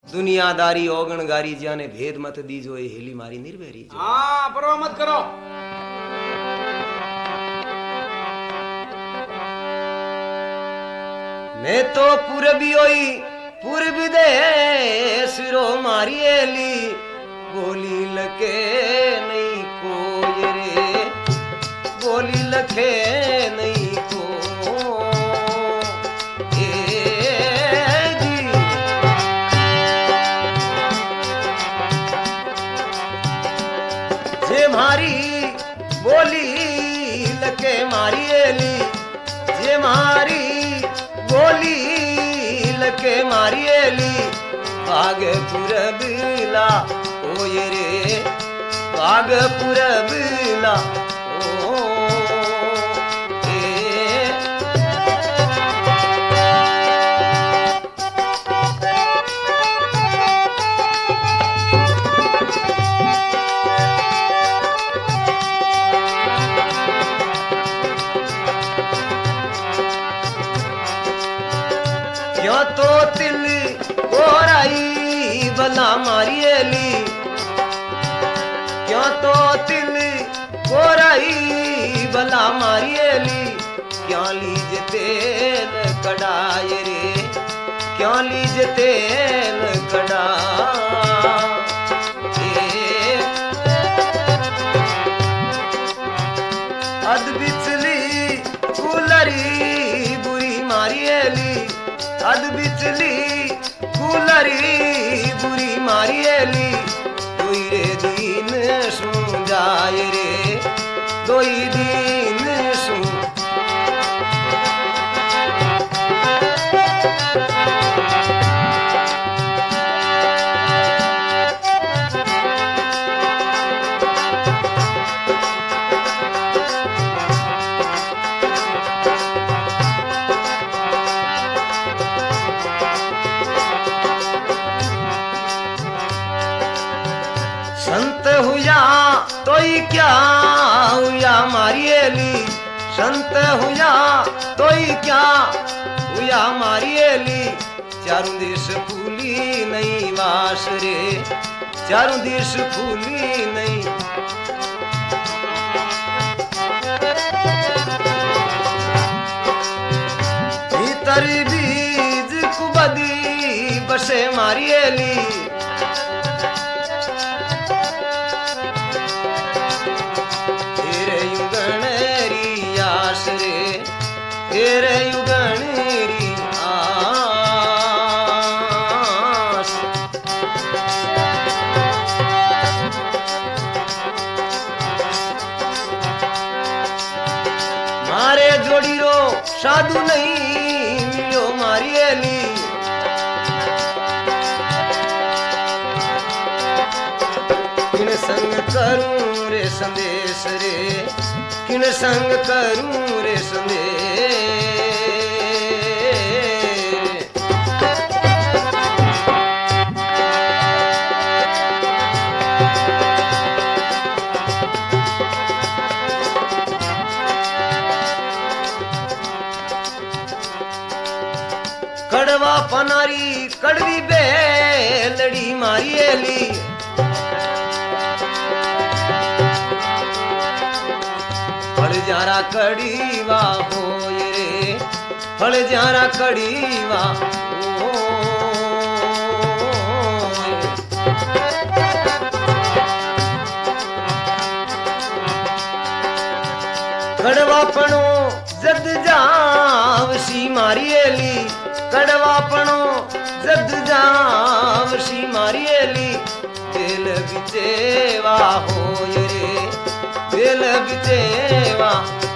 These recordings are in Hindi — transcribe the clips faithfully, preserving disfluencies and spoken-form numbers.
दुनियादारी ओगणगारी जाने भेद मत दीजो ये हेली मारी निर्भरी जो। हाँ परवाह मत करो। मैं तो पूरबी होई पूर्व देश रो मारी एली बोली लके नहीं कोई रे बोली लखे नहीं को मारी बोली लके मारी एली जे मारी बोली लके मारी एली भाग पुरबला ओ ये रे भाग पुरबला ओ क्यों तो तिल कोराई बला मारी एली क्यों तो तिल कोराई बला मारी एली क्यों लीज तेल कड़ाए रे क्यों लीज तेल कड़ा अद बिचली कुलरी बुरी मारी एली अद बिचली कुलरी बुरी मारी एली दोई रे दीन सू जाए रे दोई दीन सू संत हुआ तोई क्या हुआ मारी एली संत हुआ तोई क्या हुआ मारी एली चारों देश फूली नहीं वास रे चारों देश फूली नहीं भीतर बीज कुबदी बसे मारी एली तेरे युगणरी आस मारे जोड़ी रो साधु नहीं मिलो मारी एली किन संग करूं रे संदेश रे किन संग करूं रे संदेश कड़वा पनारी कड़वी बेलड़ी मारी एली फल जारा कड़ीवा होए रे फल जारा कड़ीवा कड़वा पणो जद जावसी मारी एली कड़वा पणो जद जावसी मारी एली दिल बिचेवा होए रे दिल बिचेवा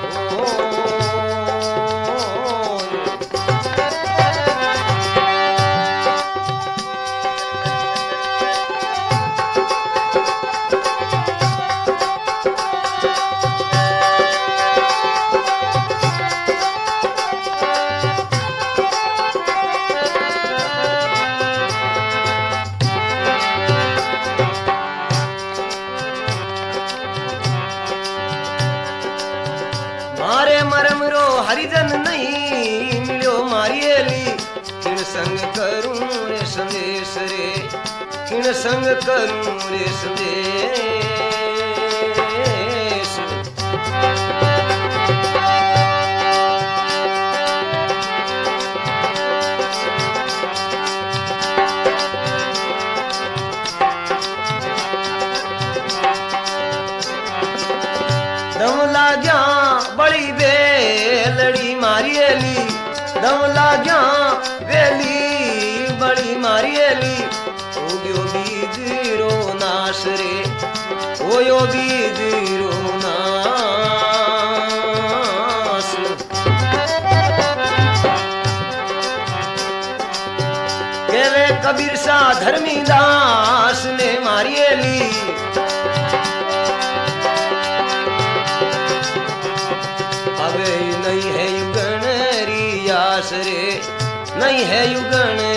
हरिजन नहीं मिलो मारी एली किन संग करूं रे संदेश देश रे किन संग करूं रे संदेश। दम लाग्या बड़ी बेलड़ी मारियली, दम लाग्या बेली बड़ी मारियली। ओ यो बीजरो नाश रे, ओ यो बीजरो नाश। केवे कबीर सा धर्मी दास ने मारियली। नहीं है युगण रियास रे, नहीं है युगण